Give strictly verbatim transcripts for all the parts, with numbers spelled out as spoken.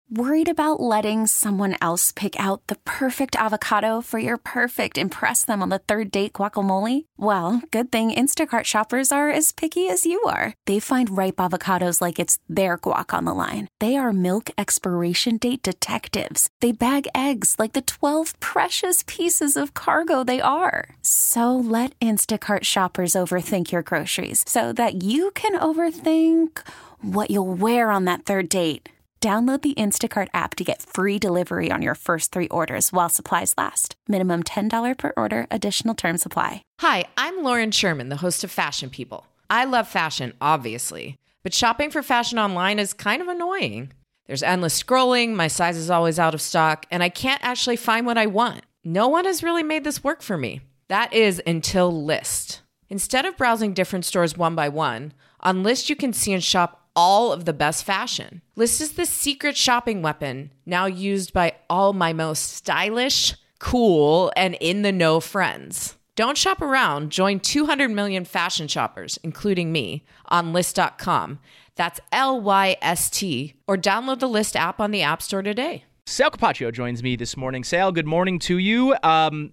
Worried about letting someone else pick out the perfect avocado for your perfect impress them on the third date guacamole? Well, good thing Instacart shoppers are as picky as you are. They find ripe avocados like it's their guac on the line. They are milk expiration date detectives. They bag eggs like the twelve precious pieces of cargo they are. So let Instacart shoppers overthink your groceries so that you can overthink what you'll wear on that third date. Download the Instacart app to get free delivery on your first three orders while supplies last. Minimum ten dollars per order. Additional terms apply. Hi, I'm Lauren Sherman, the host of Fashion People. I love fashion, obviously, but shopping for fashion online is kind of annoying. There's endless scrolling, my size is always out of stock, and I can't actually find what I want. No one has really made this work for me. That is until Lyst. Instead of browsing different stores one by one, on Lyst you can see and shop all of the best fashion. Lyst is the secret shopping weapon now used by all my most stylish, cool, and in-the-know friends. Don't shop around. Join two hundred million fashion shoppers, including me, on Lyst dot com. That's L Y S T. Or download the Lyst app on the App Store today. Sal Capaccio joins me this morning. Sal, good morning to you. Um,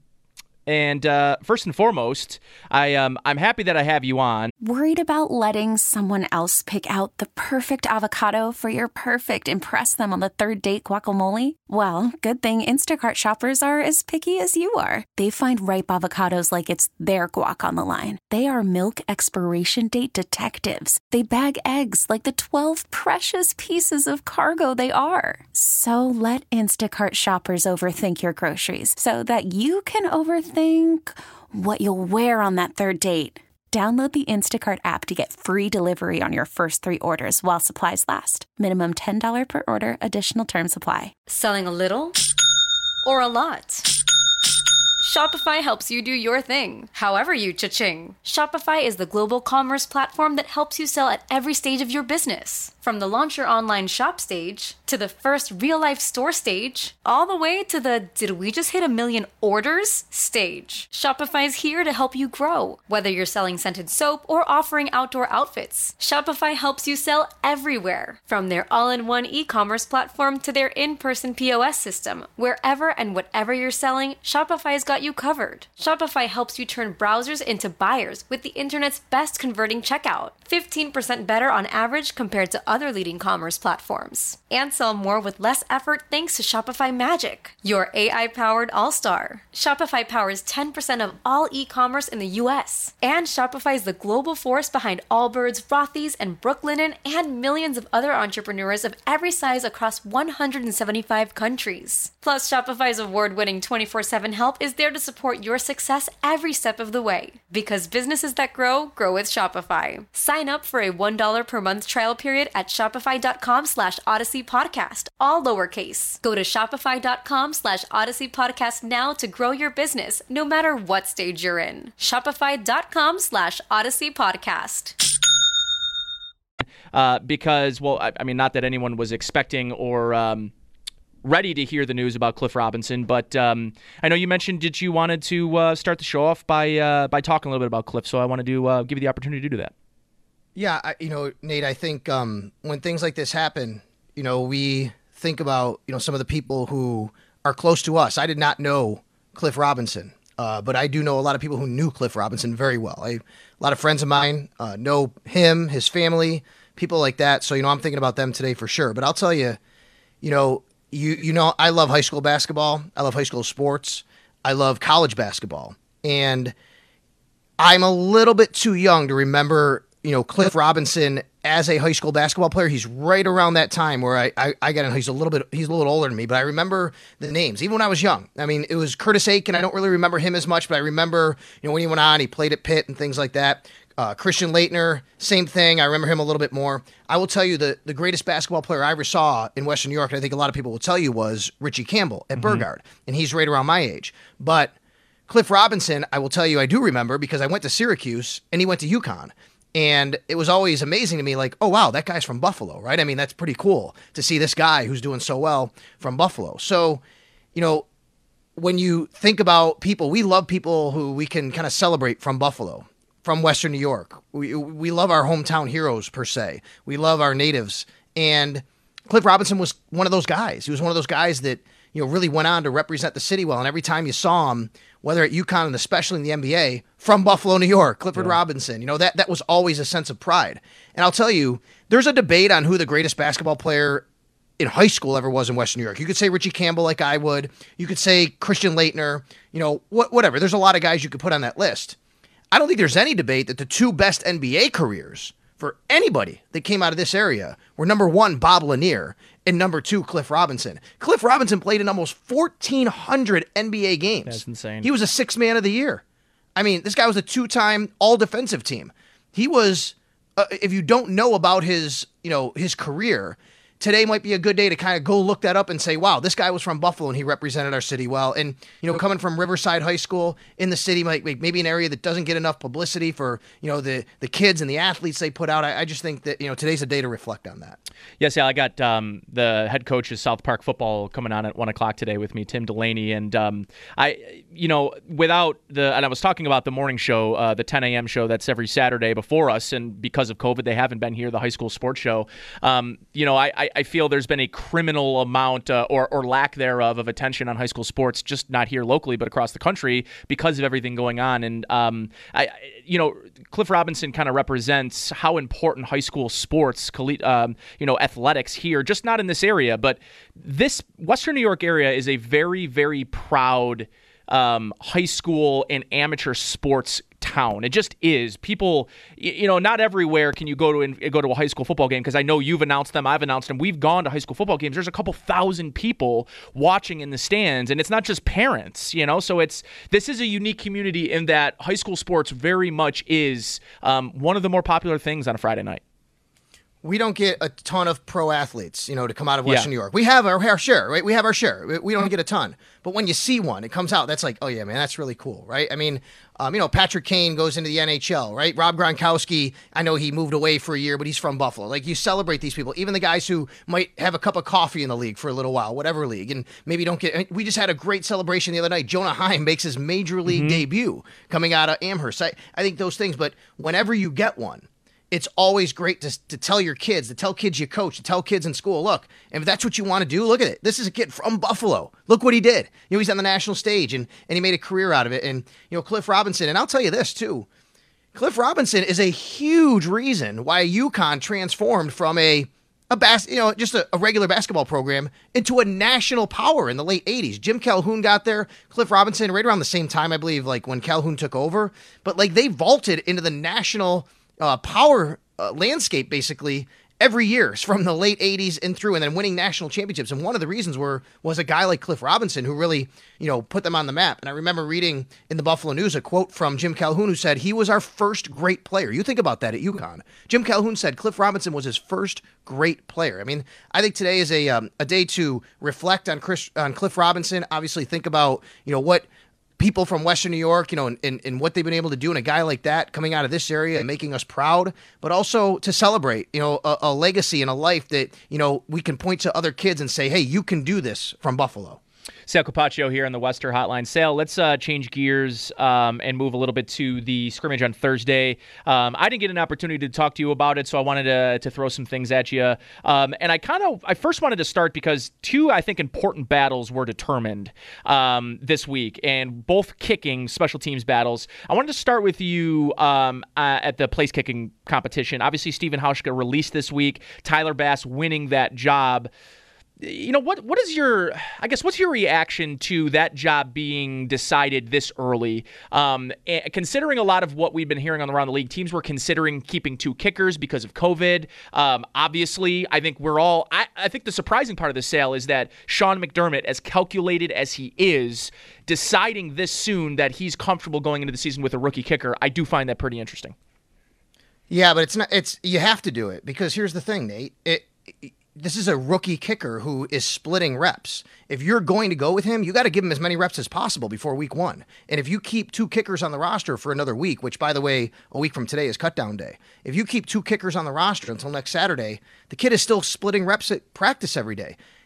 and uh, first and foremost, I, um, I'm happy that I have you on. Worried about letting someone else pick out the perfect avocado for your perfect impress them on the third date guacamole? Well, good thing Instacart shoppers are as picky as you are. They find ripe avocados like it's their guac on the line. They are milk expiration date detectives. They bag eggs like the twelve precious pieces of cargo they are. So let Instacart shoppers overthink your groceries so that you can overthink what you'll wear on that third date. Download the Instacart app to get free delivery on your first three orders while supplies last. Minimum ten dollars per order. Additional terms apply. Selling a little or a lot? Shopify helps you do your thing, however you cha-ching. Shopify is the global commerce platform that helps you sell at every stage of your business. From the launch your online shop stage, to the first real-life store stage, all the way to the did we just hit a million orders stage. Shopify's here to help you grow. Whether you're selling scented soap or offering outdoor outfits, Shopify helps you sell everywhere. From their all-in-one e-commerce platform to their in-person P O S system, wherever and whatever you're selling, Shopify's got you covered. Shopify helps you turn browsers into buyers with the internet's best converting checkout. fifteen percent better on average compared to other leading commerce platforms. And sell more with less effort thanks to Shopify Magic, your A I-powered all-star. Shopify powers ten percent of all e-commerce in the U S. And Shopify is the global force behind Allbirds, Rothy's, and Brooklinen, and millions of other entrepreneurs of every size across one hundred seventy-five countries. Plus, Shopify's award-winning twenty-four seven help is there to support your success every step of the way. Because businesses that grow, grow with Shopify. Sign up for a one dollar per month trial period at shopify.com slash Odyssey Podcast, all lowercase. Go to shopify.com slash Odyssey Podcast now to grow your business, no matter what stage you're in. Shopify.com slash Odyssey Podcast. Uh, because, well, I, I mean, not that anyone was expecting or um, ready to hear the news about Cliff Robinson, but um, I know you mentioned that you wanted to uh, start the show off by uh, by talking a little bit about Cliff, so I wanted to uh, give you the opportunity to do that. Yeah, I, you know, Nate, I think um, when things like this happen, you know, we think about, you know, some of the people who are close to us. I did not know Cliff Robinson, uh, but I do know a lot of people who knew Cliff Robinson very well. I, a lot of friends of mine uh, know him, his family, people like that. So, you know, I'm thinking about them today for sure. But I'll tell you, you know, you you know, I love high school basketball. I love high school sports. I love college basketball. And I'm a little bit too young to remember, you know, Cliff Robinson as a high school basketball player. He's right around that time where I, I, I got in. He's a little bit, he's a little older than me, but I remember the names, even when I was young. I mean, it was Curtis Aiken. I don't really remember him as much, but I remember, you know, when he went on, he played at Pitt and things like that. Uh, Christian Laettner, same thing. I remember him a little bit more. I will tell you the, the greatest basketball player I ever saw in Western New York, and I think a lot of people will tell you, was Richie Campbell at mm-hmm. Burgard, and he's right around my age. But Cliff Robinson, I will tell you, I do remember because I went to Syracuse and he went to UConn. And it was always amazing to me, like, oh, wow, that guy's from Buffalo, right? I mean, that's pretty cool to see this guy who's doing so well from Buffalo. So, you know, when you think about people, we love people who we can kind of celebrate from Buffalo, from Western New York. We we love our hometown heroes, per se. We love our natives. And Cliff Robinson was one of those guys. He was one of those guys that, you know, really went on to represent the city well. And every time you saw him, whether at UConn and especially in the N B A, from Buffalo, New York, Clifford yeah. Robinson, you know, that, that was always a sense of pride. And I'll tell you, there's a debate on who the greatest basketball player in high school ever was in Western New York. You could say Richie Campbell like I would. You could say Christian Laettner, you know, wh- whatever. There's a lot of guys you could put on that list. I don't think there's any debate that the two best N B A careers for anybody that came out of this area were number one, Bob Lanier, and number two, Cliff Robinson. Cliff Robinson played in almost fourteen hundred N B A games. That's insane. He was a sixth man of the year. I mean, this guy was a two-time all-defensive team. He was, uh, if you don't know about his, you know, his career, today might be a good day to kind of go look that up and say, wow, this guy was from Buffalo and he represented our city well. And, you know, coming from Riverside High School in the city, like maybe an area that doesn't get enough publicity for, you know, the, the kids and the athletes they put out. I, I just think that, you know, today's a day to reflect on that. Yes, yeah, I got um, the head coach of South Park football coming on at one o'clock today with me, Tim Delaney. And um, I, you know, without the, and I was talking about the morning show, uh, the ten a.m. show that's every Saturday before us. And because of COVID, they haven't been here, the high school sports show. Um, you know, I, I feel there's been a criminal amount uh, or, or lack thereof of attention on high school sports, just not here locally, but across the country because of everything going on. And, um, I, you know, Cliff Robinson kind of represents how important high school sports, um, you know, athletics here, just not in this area, but this Western New York area is a very, very proud um, high school and amateur sports town. It just is. People, you know, not everywhere can you go to and go to a high school football game, because I know you've announced them, I've announced them. We've gone to high school football games. There's a couple thousand people watching in the stands, and it's not just parents, you know. So it's this is a unique community in that high school sports very much is um, one of the more popular things on a Friday night. We don't get a ton of pro athletes, you know, to come out of Western yeah. New York. We have our, our share, right? We have our share. We don't get a ton. But when you see one, it comes out, that's like, oh, yeah, man, that's really cool, right? I mean, um, you know, Patrick Kane goes into the N H L, right? Rob Gronkowski, I know he moved away for a year, but he's from Buffalo. Like, you celebrate these people, even the guys who might have a cup of coffee in the league for a little while, whatever league, and maybe don't get – we just had a great celebration the other night. Jonah Heim makes his major league mm-hmm. debut coming out of Amherst. I, I think those things, but whenever you get one, it's always great to, to tell your kids, to tell kids you coach, to tell kids in school, look, if that's what you want to do, look at it. This is a kid from Buffalo. Look what he did. You know, he's on the national stage, and, and he made a career out of it. And, you know, Cliff Robinson, and I'll tell you this, too. Cliff Robinson is a huge reason why UConn transformed from a, a bas- you know, just a, a regular basketball program into a national power in the late eighties. Jim Calhoun got there, Cliff Robinson, right around the same time, I believe, like when Calhoun took over. But, like, they vaulted into the national Uh, power uh, landscape basically every year from the late eighties and through, and then winning national championships. And one of the reasons were was a guy like Cliff Robinson who really, you know, put them on the map. And I remember reading in the Buffalo News a quote from Jim Calhoun who said he was our first great player. You think about that at UConn. Jim Calhoun said Cliff Robinson was his first great player. I mean, I think today is a um, a day to reflect on Chris on Cliff Robinson. Obviously, think about, you know, what people from Western New York, you know, and, and, and what they've been able to do, and a guy like that coming out of this area and making us proud, but also to celebrate, you know, a, a legacy and a life that, you know, we can point to other kids and say, hey, you can do this from Buffalo. Sal Capaccio here on the Western Hotline. Sal, let's uh, change gears um, and move a little bit to the scrimmage on Thursday. Um, I didn't get an opportunity to talk to you about it, so I wanted to, to throw some things at you. Um, and I kind of, I first wanted to start because two, I think, important battles were determined um, this week, and both kicking special teams battles. I wanted to start with you um, uh, at the place kicking competition. Obviously, Stephen Hauschka released this week, Tyler Bass winning that job. You know, what? What is your, I guess, what's your reaction to that job being decided this early? Um, considering a lot of what we've been hearing on around the league, teams were considering keeping two kickers because of COVID. Um, obviously, I think we're all, I, I think the surprising part of the sale is that Sean McDermott, as calculated as he is, deciding this soon that he's comfortable going into the season with a rookie kicker. I do find that pretty interesting. Yeah, but it's not, it's, you have to do it because here's the thing, Nate. It, it This is a rookie kicker who is splitting reps. If you're going to go with him, you got to give him as many reps as possible before week one. And if you keep two kickers on the roster for another week, which, by the way, a week from today is cutdown day. If you keep two kickers on the roster until next Saturday, the kid is still splitting reps at practice every day.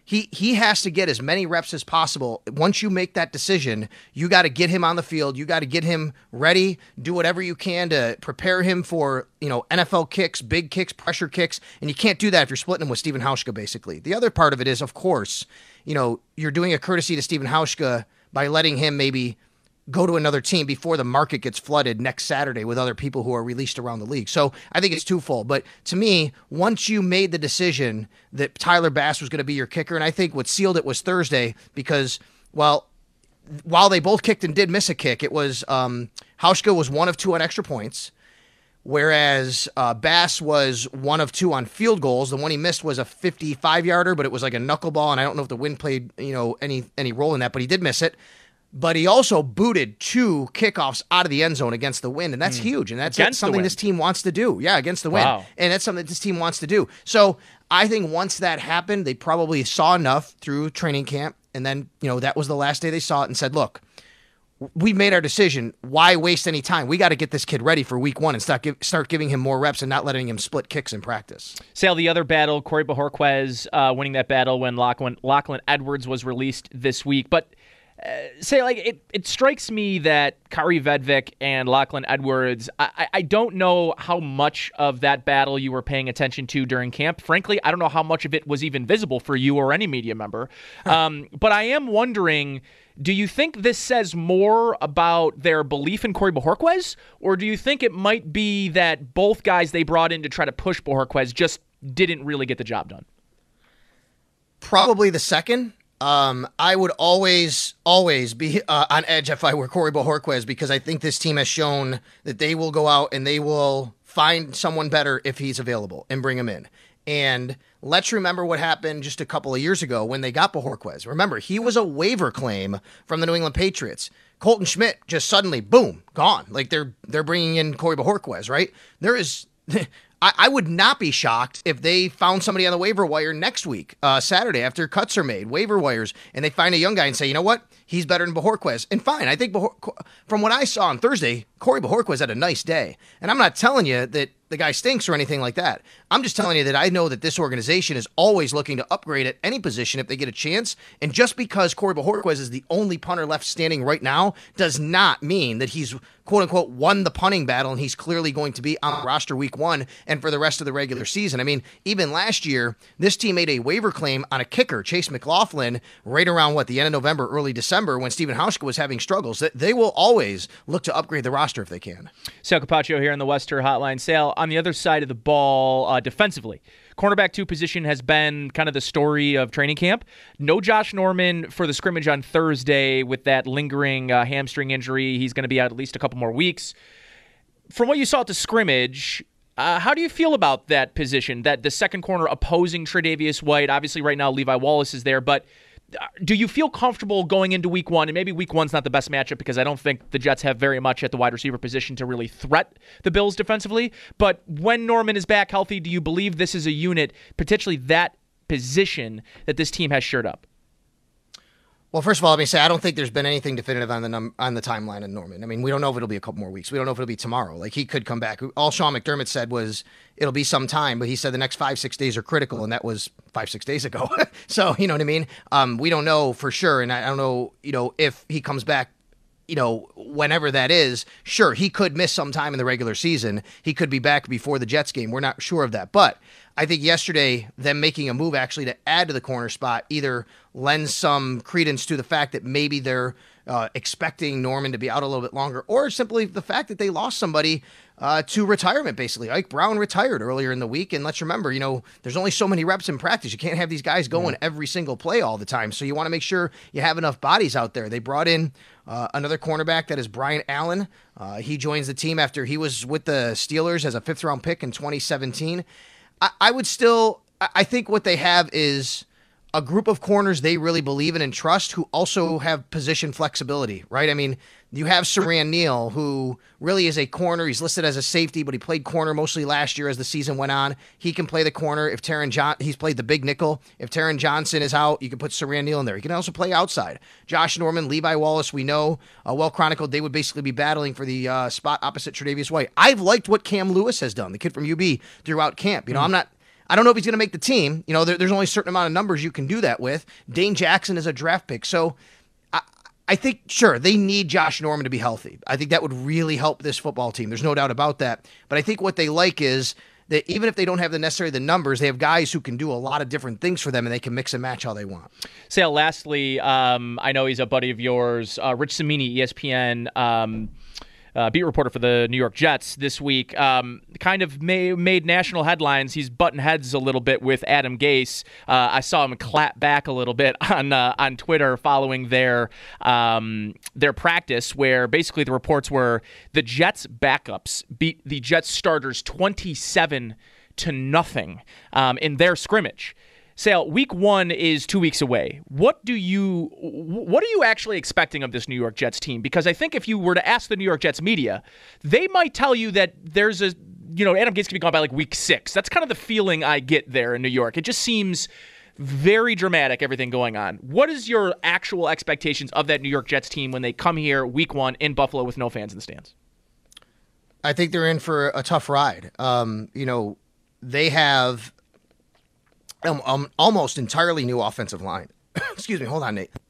He he has to get as many reps as possible. Once you make that decision, you got to get him on the field. You got to get him ready. Do whatever you can to prepare him for, you know, N F L kicks, big kicks, pressure kicks. And you can't do that if you're splitting him with Stephen Hauschka, basically. The other part of it is, of course, you know, you're doing a courtesy to Stephen Hauschka by letting him maybe go to another team before the market gets flooded next Saturday with other people who are released around the league. So I think it's twofold. But to me, once you made the decision that Tyler Bass was going to be your kicker, and I think what sealed it was Thursday because, well, while they both kicked and did miss a kick, it was um, Hauschka was one of two on extra points, whereas uh, Bass was one of two on field goals. The one he missed was a fifty-five-yarder, but it was like a knuckleball, and I don't know if the wind played you know any any role in that, but he did miss it. But he also booted two kickoffs out of the end zone against the wind, and that's mm. huge. And that's, that's something this team wants to do. Yeah, against the wind. Wow. And that's something that this team wants to do. So I think once that happened, they probably saw enough through training camp, and then, you know, that was the last day they saw it and said, look, we made our decision. Why waste any time? We got to get this kid ready for week one and start, give, start giving him more reps and not letting him split kicks in practice. Sale, the other battle, Corey Bojorquez uh, winning that battle when Lachlan, Lachlan Edwards was released this week. But Uh, say, like, it, it strikes me that Kari Vedvik and Lachlan Edwards, I, I don't know how much of that battle you were paying attention to during camp. Frankly, I don't know how much of it was even visible for you or any media member. Um, but I am wondering, do you think this says more about their belief in Corey Bojorquez, or do you think it might be that both guys they brought in to try to push Bojorquez just didn't really get the job done? Probably the second. Um, I would always, always be uh, on edge if I were Corey Bojorquez because I think this team has shown that they will go out and they will find someone better if he's available and bring him in. And let's remember what happened just a couple of years ago when they got Bojorquez. Remember, he was a waiver claim from the New England Patriots. Colton Schmidt just suddenly, boom, gone. Like they're they're bringing in Corey Bojorquez, right? There is... I, I would not be shocked if they found somebody on the waiver wire next week, uh, Saturday, after cuts are made, waiver wires, and they find a young guy and say, you know what? He's better than Bojorquez. And fine, I think Bajor- from what I saw on Thursday, Corey Bojorquez had a nice day. And I'm not telling you that the guy stinks or anything like that. I'm just telling you that I know that this organization is always looking to upgrade at any position if they get a chance. And just because Corey Bojorquez is the only punter left standing right now does not mean that he's, quote unquote, won the punting battle and he's clearly going to be on the roster week one and for the rest of the regular season. I mean, even last year, this team made a waiver claim on a kicker, Chase McLaughlin, right around, what, the end of November, early December, when Stephen Hauschka was having struggles. They will always look to upgrade the roster if they can. Sal Capaccio here on the Wester Hotline. Sal, on the other side of the ball, uh, defensively, cornerback two position has been kind of the story of training camp. No Josh Norman for the scrimmage on Thursday with that lingering uh, hamstring injury. He's going to be out at least a couple more weeks. From what you saw at the scrimmage, uh, how do you feel about that position, that the second corner opposing Tre'Davious White? Obviously right now Levi Wallace is there, but do you feel comfortable going into week one? And maybe week one's not the best matchup because I don't think the Jets have very much at the wide receiver position to really threat the Bills defensively. But when Norman is back healthy, do you believe this is a unit, potentially that position, that this team has shored up? Well, first of all, let me say I don't think there's been anything definitive on the num- on the timeline of Norman. I mean, we don't know if it'll be a couple more weeks. We don't know if it'll be tomorrow. Like, he could come back. All Sean McDermott said was it'll be some time, but he said the next five, six days are critical, and that was five, six days ago. So, you know what I mean? Um, we don't know for sure, and I don't know, you know, if he comes back, you know, whenever that is. Sure, he could miss some time in the regular season. He could be back before the Jets game. We're not sure of that. But I think yesterday, them making a move actually to add to the corner spot either lends some credence to the fact that maybe they're uh, expecting Norman to be out a little bit longer, or simply the fact that they lost somebody uh, to retirement, basically. Ike Brown retired earlier in the week, and let's remember, you know, there's only so many reps in practice. You can't have these guys going yeah. every single play all the time, so you want to make sure you have enough bodies out there. They brought in uh, another cornerback, that is Brian Allen. Uh, he joins the team after he was with the Steelers as a fifth-round pick in twenty seventeen. I, I would still, I think what they have is a group of corners they really believe in and trust, who also have position flexibility, right? I mean, you have Saran Neal, who really is a corner. He's listed as a safety, but he played corner mostly last year as the season went on. He can play the corner. If Taron John, he's played the big nickel. If Taron Johnson is out, you can put Saran Neal in there. He can also play outside. Josh Norman, Levi Wallace, we know, uh, well chronicled, they would basically be battling for the uh, spot opposite Tre'Davious White. I've liked what Cam Lewis has done, the kid from U B, throughout camp. You know, mm-hmm. I'm not... I don't know if he's going to make the team. You know, there, there's only a certain amount of numbers you can do that with. Dane Jackson is a draft pick. So I, I think, sure, they need Josh Norman to be healthy. I think that would really help this football team. There's no doubt about that. But I think what they like is that even if they don't have the necessarily the numbers, they have guys who can do a lot of different things for them, and they can mix and match how they want. Sale, lastly, um, I know he's a buddy of yours, uh, Rich Cimini, E S P N um, uh, beat reporter for the New York Jets this week, um, kind of may, made national headlines. He's butting heads a little bit with Adam Gase. Uh, I saw him clap back a little bit on uh, on Twitter following their um, their practice, where basically the reports were the Jets backups beat the Jets starters twenty-seven to nothing um, in their scrimmage. Sale, week one is two weeks away. What do you what are you actually expecting of this New York Jets team? Because I think if you were to ask the New York Jets media, they might tell you that there's a, you know, Adam Gase can be gone by like week six. That's kind of the feeling I get there in New York. It just seems very dramatic, everything going on. What is your actual expectations of that New York Jets team when they come here week one in Buffalo with no fans in the stands? I think they're in for a tough ride. Um, you know, they have Um, um, almost entirely new offensive line. Excuse me. Hold on, Nate.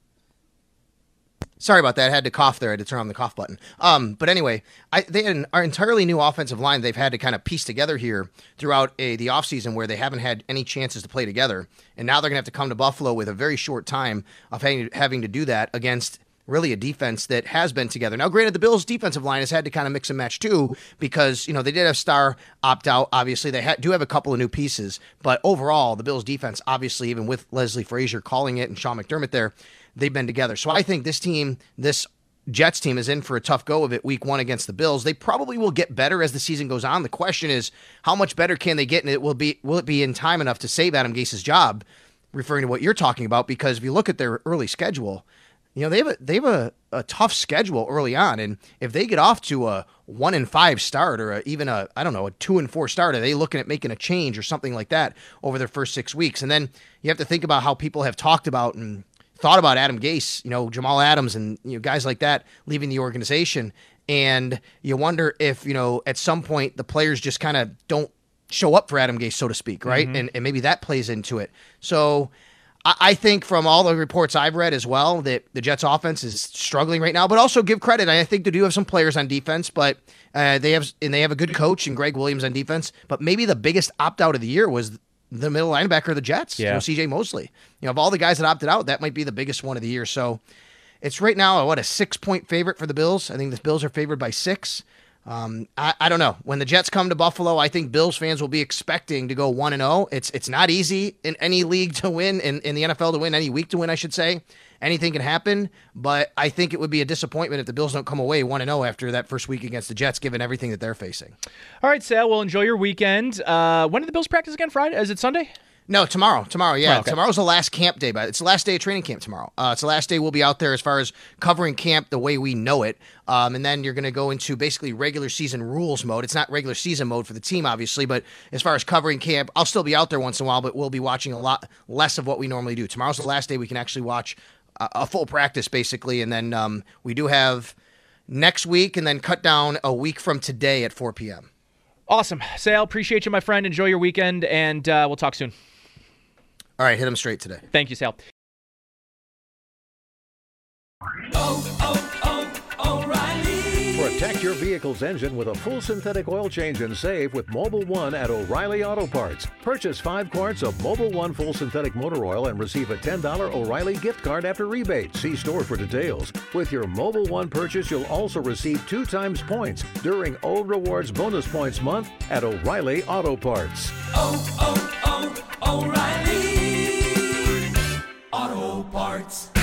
Sorry about that. I had to cough there. I had to turn on the cough button. Um, but anyway, I, they had an, an entirely new offensive line they've had to kind of piece together here throughout a, the offseason where they haven't had any chances to play together. And now they're going to have to come to Buffalo with a very short time of having, having to do that against really a defense that has been together. Now, granted, the Bills' defensive line has had to kind of mix and match too because, you know, they did have Starr opt out. Obviously, they ha- do have a couple of new pieces. But overall, the Bills' defense, obviously, even with Leslie Frazier calling it and Sean McDermott there, they've been together. So I think this team, this Jets team is in for a tough go of it week one against the Bills. They probably will get better as the season goes on. The question is, how much better can they get? And it will be, will it be in time enough to save Adam Gase's job, referring to what you're talking about? Because if you look at their early schedule, you know, they have a they have a, a tough schedule early on, and if they get off to a one and five start or a, even a I don't know a two and four start, are they looking at making a change or something like that over their first six weeks? And then you have to think about how people have talked about and thought about Adam Gase, you know, Jamal Adams and you know guys like that leaving the organization, and you wonder if you know at some point the players just kind of don't show up for Adam Gase, so to speak, right? Mm-hmm. And and maybe that plays into it. So I think from all the reports I've read as well that the Jets offense is struggling right now, but also give credit. I think they do have some players on defense, but uh, they have and they have a good coach in Greg Williams on defense. But maybe the biggest opt out of the year was the middle linebacker of the Jets, yeah. you know, C J Mosley. You know, of all the guys that opted out, that might be the biggest one of the year. So it's right now a, what a six point favorite for the Bills. I think the Bills are favored by six. Um, I, I don't know. When the Jets come to Buffalo, I think Bills fans will be expecting to go one and oh. It's it's not easy in any league to win, in, in the N F L to win, any week to win, I should say. Anything can happen, but I think it would be a disappointment if the Bills don't come away one and oh after that first week against the Jets, given everything that they're facing. All right, Sal, well, enjoy your weekend. Uh, when do the Bills practice again? Friday? Is it Sunday? No, tomorrow. Tomorrow, yeah. Oh, okay. Tomorrow's the last camp day, but it's the last day of training camp tomorrow. Uh, it's the last day we'll be out there as far as covering camp the way we know it. Um, and then you're going to go into basically regular season rules mode. It's not regular season mode for the team, obviously, but as far as covering camp, I'll still be out there once in a while, but we'll be watching a lot less of what we normally do. Tomorrow's the last day we can actually watch a, a full practice, basically. And then um, we do have next week and then cut down a week from today at four p.m. Awesome. Sal, appreciate you, my friend. Enjoy your weekend, and uh, we'll talk soon. All right, hit him straight today. Thank you, Sal. Oh, oh, oh, O'Reilly. Protect your vehicle's engine with a full synthetic oil change and save with Mobil one at O'Reilly Auto Parts. Purchase five quarts of Mobil one full synthetic motor oil and receive a ten dollars O'Reilly gift card after rebate. See store for details. With your Mobil one purchase, you'll also receive two times points during O Rewards Bonus Points Month at O'Reilly Auto Parts. Oh, oh, oh, O'Reilly Auto Parts.